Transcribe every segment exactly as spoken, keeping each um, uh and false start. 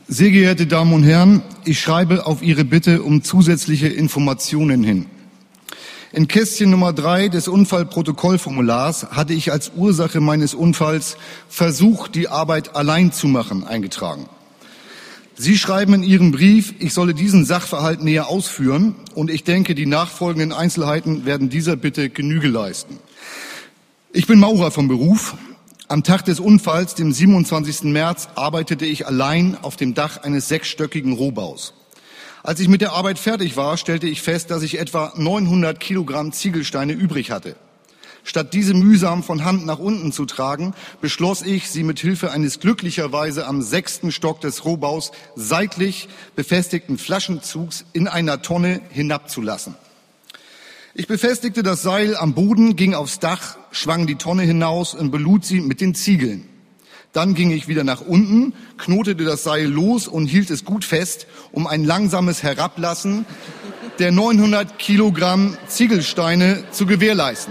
Sehr geehrte Damen und Herren, ich schreibe auf Ihre Bitte um zusätzliche Informationen hin. In Kästchen Nummer drei des Unfallprotokollformulars hatte ich als Ursache meines Unfalls Versuch, die Arbeit allein zu machen, eingetragen. Sie schreiben in Ihrem Brief, ich solle diesen Sachverhalt näher ausführen, und ich denke, die nachfolgenden Einzelheiten werden dieser Bitte Genüge leisten. Ich bin Maurer vom Beruf. Am Tag des Unfalls, dem siebenundzwanzigsten März, arbeitete ich allein auf dem Dach eines sechsstöckigen Rohbaus. Als ich mit der Arbeit fertig war, stellte ich fest, dass ich etwa neunhundert Kilogramm Ziegelsteine übrig hatte. Statt diese mühsam von Hand nach unten zu tragen, beschloss ich, sie mit Hilfe eines glücklicherweise am sechsten Stock des Rohbaus seitlich befestigten Flaschenzugs in einer Tonne hinabzulassen. Ich befestigte das Seil am Boden, ging aufs Dach, schwang die Tonne hinaus und belud sie mit den Ziegeln. Dann ging ich wieder nach unten, knotete das Seil los und hielt es gut fest, um ein langsames Herablassen der neunhundert Kilogramm Ziegelsteine zu gewährleisten.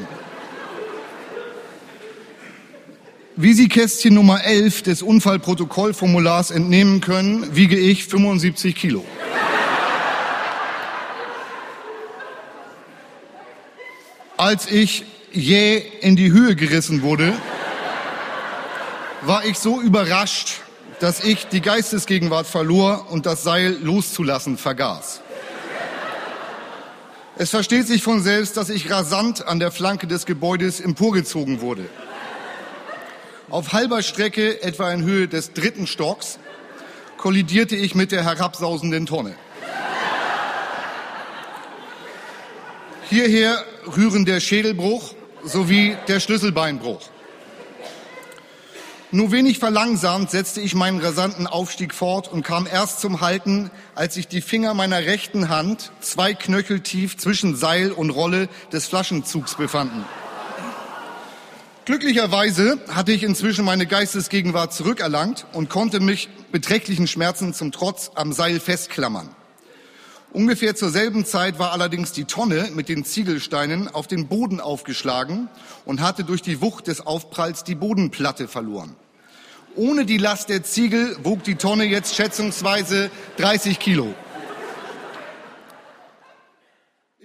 Wie Sie Kästchen Nummer elf des Unfallprotokollformulars entnehmen können, wiege ich fünfundsiebzig Kilo. Als ich jäh in die Höhe gerissen wurde, war ich so überrascht, dass ich die Geistesgegenwart verlor und das Seil loszulassen vergaß. Es versteht sich von selbst, dass ich rasant an der Flanke des Gebäudes emporgezogen wurde. Auf halber Strecke, etwa in Höhe des dritten Stocks, kollidierte ich mit der herabsausenden Tonne. Hierher rühren der Schädelbruch sowie der Schlüsselbeinbruch. Nur wenig verlangsamt setzte ich meinen rasanten Aufstieg fort und kam erst zum Halten, als sich die Finger meiner rechten Hand zwei Knöchel tief zwischen Seil und Rolle des Flaschenzugs befanden. Glücklicherweise hatte ich inzwischen meine Geistesgegenwart zurückerlangt und konnte mich beträchtlichen Schmerzen zum Trotz am Seil festklammern. Ungefähr zur selben Zeit war allerdings die Tonne mit den Ziegelsteinen auf den Boden aufgeschlagen und hatte durch die Wucht des Aufpralls die Bodenplatte verloren. Ohne die Last der Ziegel wog die Tonne jetzt schätzungsweise dreißig Kilo.